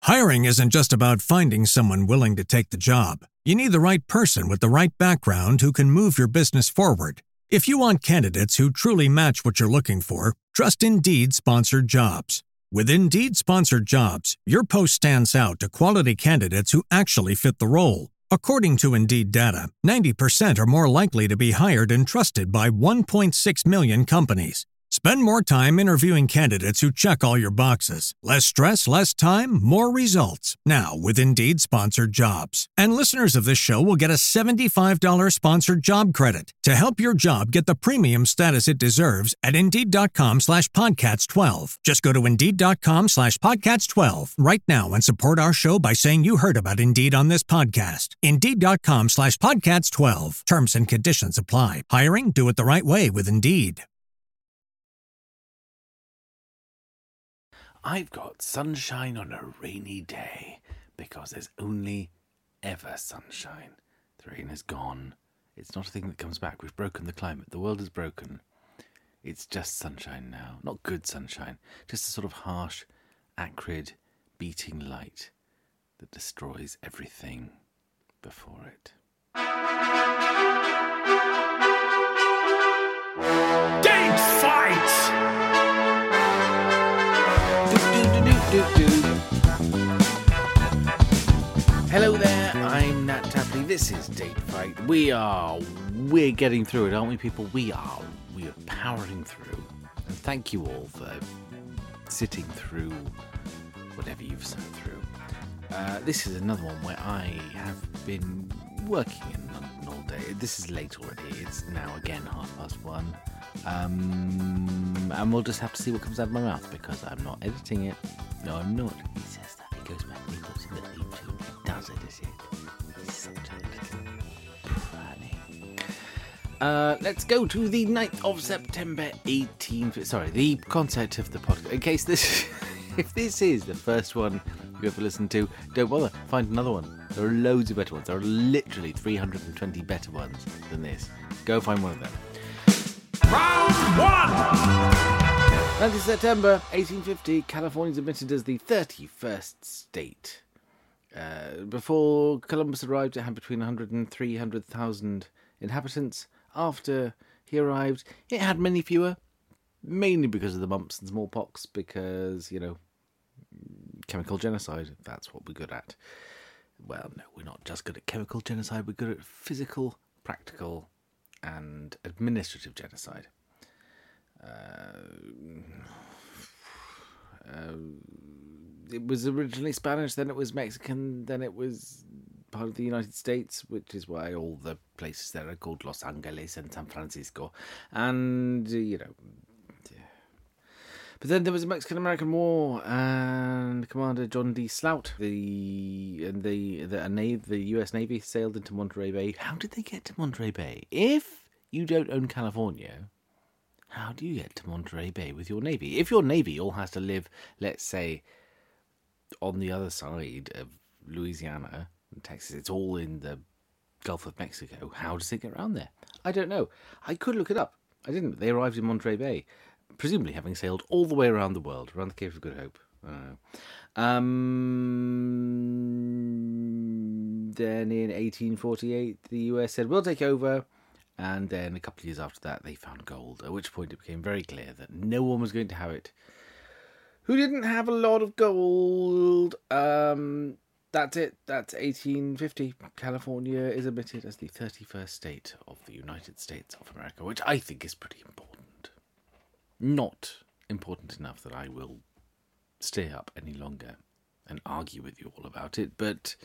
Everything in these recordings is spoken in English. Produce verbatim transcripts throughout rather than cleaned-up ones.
Hiring isn't just about finding someone willing to take the job. You need the right person with the right background who can move your business forward. If you want candidates who truly match what you're looking for, trust Indeed Sponsored Jobs. With Indeed Sponsored Jobs, your post stands out to quality candidates who actually fit the role. According to Indeed data, ninety percent are more likely to be hired and trusted by one point six million companies. Spend more time interviewing candidates who check all your boxes. Less stress, less time, more results. Now with Indeed Sponsored Jobs. And listeners of this show will get a seventy-five dollars sponsored job credit to help your job get the premium status it deserves at Indeed.com slash podcasts 12. Just go to Indeed.com slash podcasts 12 right now and support our show by saying you heard about Indeed on this podcast. Indeed.com slash podcasts 12. Terms and conditions apply. Hiring? Do it the right way with Indeed. I've got sunshine on a rainy day because there's only ever sunshine. The rain is gone. It's not a thing that comes back. We've broken the climate. The world is broken. It's just sunshine now. Not good sunshine. Just a sort of harsh, acrid, beating light that destroys everything before it. Date fight! Hello there, I'm Nat Tapley. This is Date Fight. We are, we're getting through it, aren't we, people? We are, we are powering through. And thank you all for sitting through whatever you've sat through. Uh, this is another one where I have been working in London all day. This is late already. It's now again half past one. Um, and we'll just have to see what comes out of my mouth because I'm not editing it. No, I'm not. He says that. He goes back and he puts in the theme tune. He does edit it. He's such a little pranny. Uh, let's go to the ninth of September, eighteenth. Sorry, the concept of the podcast. In case this, if this is the first one you ever listened to, don't bother. Find another one. There are loads of better ones. There are literally three hundred twenty better ones than this. Go find one of them. Round one! ninth of September, eighteen fifty, California is admitted as the thirty-first state. Uh, before Columbus arrived, it had between one hundred and three hundred thousand inhabitants. After he arrived, it had many fewer, mainly because of the mumps and smallpox, because, you know, chemical genocide, that's what we're good at. Well, no, we're not just good at chemical genocide, we're good at physical, practical, and administrative genocide. Uh, uh, it was originally Spanish, then it was Mexican, then it was part of the United States, which is why all the places there are called Los Angeles and San Francisco. And, uh, you know... Yeah. But then there was a Mexican-American War, and Commander John D. Slout, the and the the, Navy, the U S Navy sailed into Monterey Bay. How did they get to Monterey Bay? If you don't own California, how do you get to Monterey Bay with your Navy? If your Navy all has to live, let's say, on the other side of Louisiana and Texas, it's all in the Gulf of Mexico, how does it get around there? I don't know. I could look it up. I didn't. They arrived in Monterey Bay, presumably having sailed all the way around the world, around the Cape of Good Hope. I don't know. Um, then in eighteen forty-eight, the U S said, we'll take over. And then a couple of years after that, they found gold, at which point it became very clear that no one was going to have it who didn't have a lot of gold. Um, that's it. That's eighteen fifty. California is admitted as the thirty-first state of the United States of America, which I think is pretty important. Not important enough that I will stay up any longer and argue with you all about it, but...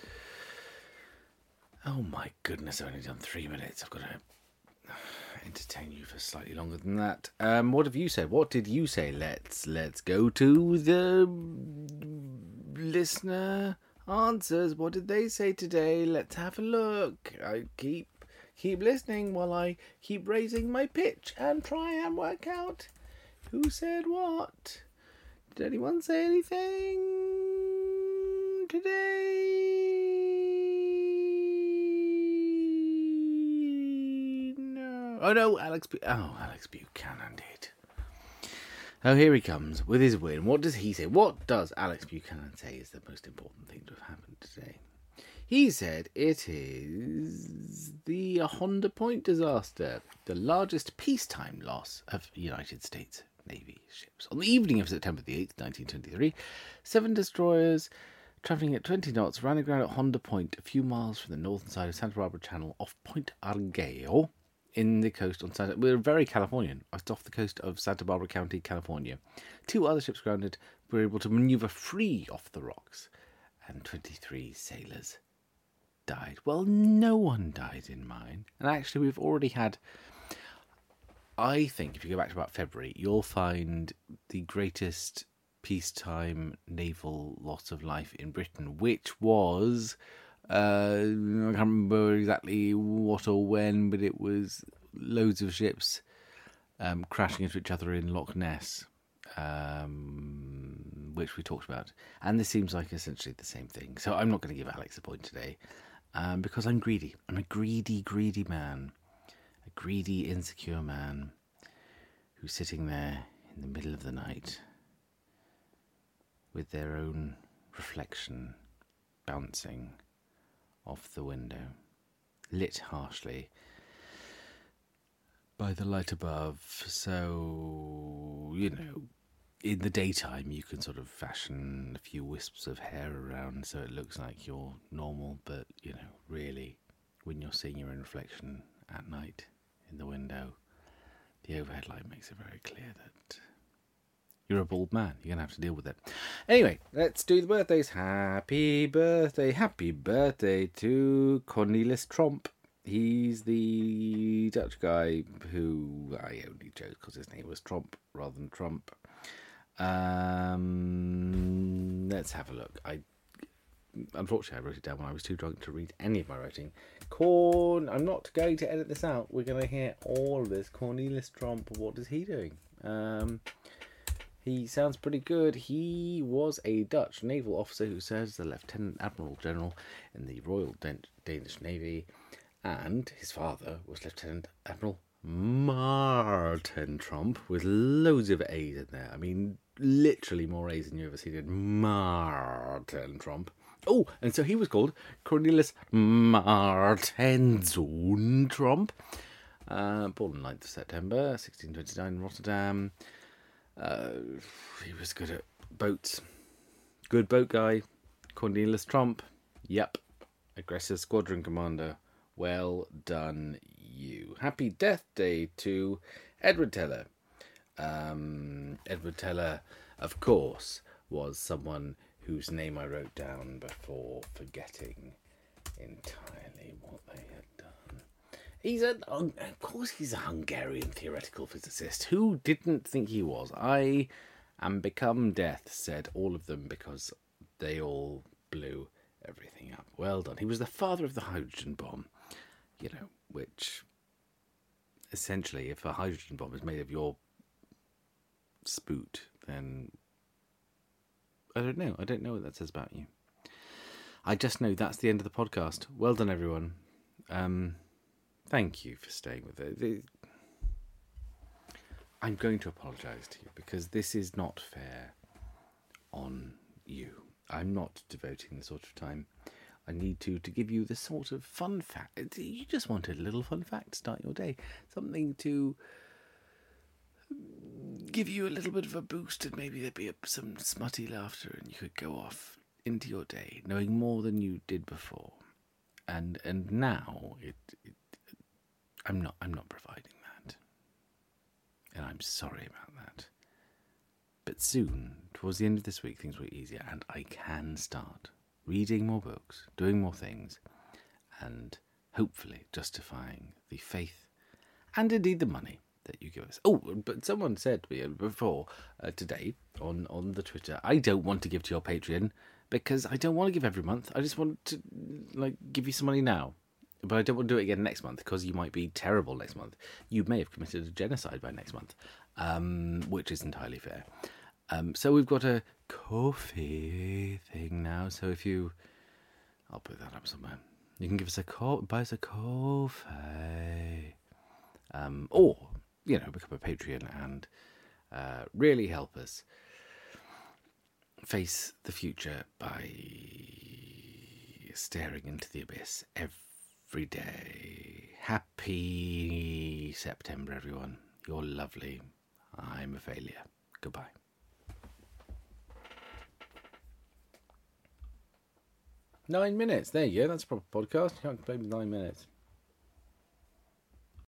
Oh my goodness, I've only done three minutes. I've got to entertain you for slightly longer than that. Um, what have you said? What did you say? Let's let's go to the listener answers. What did they say today? Let's have a look. I keep keep listening while I keep raising my pitch and try and work out who said what. Did anyone say anything today? Oh no, Alex. Bu- oh, Alex Buchanan did. Oh, here he comes with his win. What does he say? What does Alex Buchanan say is the most important thing to have happened today? He said it is the Honda Point disaster, the largest peacetime loss of United States Navy ships. On the evening of September the eighth, nineteen twenty-three, seven destroyers travelling at twenty knots ran aground at Honda Point, a few miles from the northern side of Santa Barbara Channel off Point Argeo in the coast on Santa. We're very Californian. It's off the coast of Santa Barbara County, California. Two other ships grounded were able to manoeuvre free off the rocks, and twenty-three sailors died. Well, no one died in mine. And actually, we've already had, I think, if you go back to about February, you'll find the greatest peacetime naval loss of life in Britain, which was, uh, I can't remember exactly what or when, but it was loads of ships um, crashing into each other in Loch Ness, um, which we talked about. And this seems like essentially the same thing. So I'm not going to give Alex a point today. Um, because I'm greedy. I'm a greedy, greedy man. A greedy, insecure man who's sitting there in the middle of the night with their own reflection bouncing off the window, lit harshly by the light above. So, you know, in the daytime you can sort of fashion a few wisps of hair around so it looks like you're normal, but, you know, really, when you're seeing your own reflection at night in the window, the overhead light makes it very clear that you're a bald man. You're going to have to deal with it. Anyway, let's do the birthdays. Happy birthday, happy birthday to Cornelis Tromp. He's the Dutch guy who I only chose because his name was Tromp rather than Trump. Um, let's have a look. I unfortunately I wrote it down when I was too drunk to read any of my writing. Corn. I'm not going to edit this out. We're going to hear all of this. Cornelis Tromp. What is he doing? Um, he sounds pretty good. He was a Dutch naval officer who served as a Lieutenant Admiral General in the Royal Dan- Danish Navy, and his father was Lieutenant Admiral Martin Tromp, with loads of A's in there. I mean, literally more A's than you ever seen in Martin Tromp. Oh, and so he was called Cornelis Martenszoon Tromp. Uh, born on the ninth of September, sixteen twenty-nine in Rotterdam. Uh, he was good at boats. Good boat guy. Cornelis Tromp. Yep. Aggressive squadron commander. Well done, you. Happy death day to Edward Teller. Um, Edward Teller, of course, was someone whose name I wrote down before forgetting entirely what they had done. He's a, of course, he's a Hungarian theoretical physicist. Who didn't think he was? I am become death, said all of them, because they all blew everything up. Well done. He was the father of the hydrogen bomb. You know, which essentially, if a hydrogen bomb is made of your spoot, then I don't know. I don't know what that says about you. I just know that's the end of the podcast. Well done, everyone. Um, thank you for staying with it. I'm going to apologise to you because this is not fair on you. I'm not devoting the sort of time I need to to give you the sort of fun fact. You just wanted a little fun fact to start your day. Something to give you a little bit of a boost, and maybe there'd be a, some smutty laughter and you could go off into your day knowing more than you did before. And and now it, it I'm not I'm not providing that. And I'm sorry about that. But soon, towards the end of this week, things will be easier and I can start reading more books, doing more things, and hopefully justifying the faith and indeed the money that you give us. Oh, but someone said to me before uh, today on, on the Twitter, I don't want to give to your Patreon because I don't want to give every month. I just want to like give you some money now. But I don't want to do it again next month because you might be terrible next month. You may have committed a genocide by next month, um, which is entirely fair. Um, so we've got a coffee thing now. So if you, I'll put that up somewhere. You can give us a co- buy us a coffee, um, or you know, become a Patreon and uh, really help us face the future by staring into the abyss every day. Happy September, everyone. You're lovely. I'm a failure. Goodbye. Nine minutes. There you go. That's a proper podcast. You can't complain with nine minutes.